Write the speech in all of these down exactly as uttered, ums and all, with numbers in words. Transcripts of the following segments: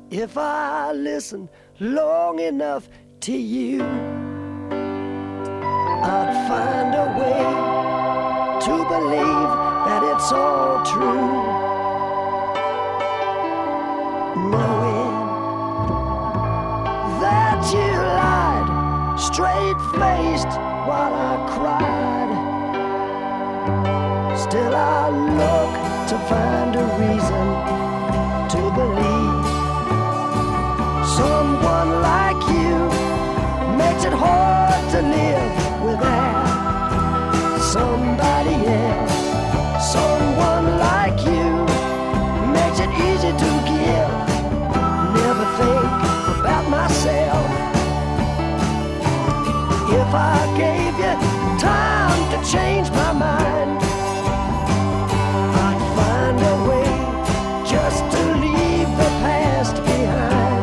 If I listen long enough to you, I'd find a way to believe that it's all true. Knowing that you lied straight-faced while I cried, still I look to find a reason to believe. Someone like you makes it hard to live without somebody else. Someone like you makes it easy to give. Never think about myself. If I gave you time to change my mind, I'd find a way just to leave the past behind.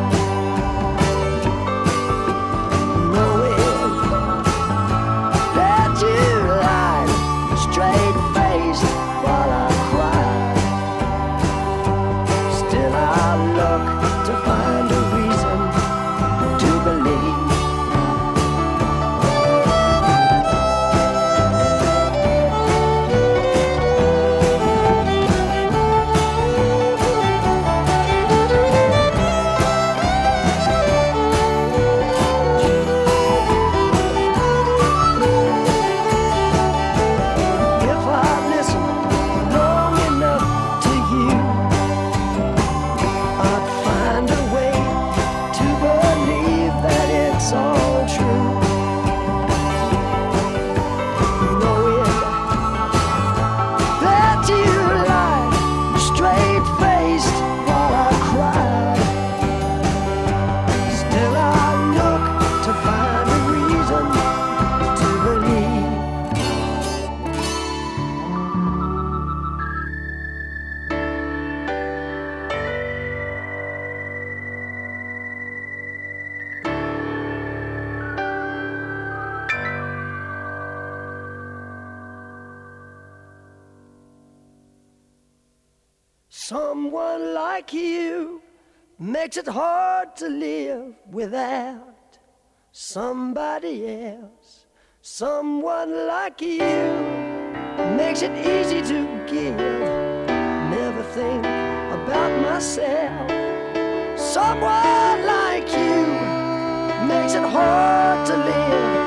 Knowing that you lied straight-faced while I cried, still I look to find a reason to believe. Someone like you makes it hard to live without somebody else. Someone like you makes it easy to give. Never think about myself. Someone like you makes it hard to live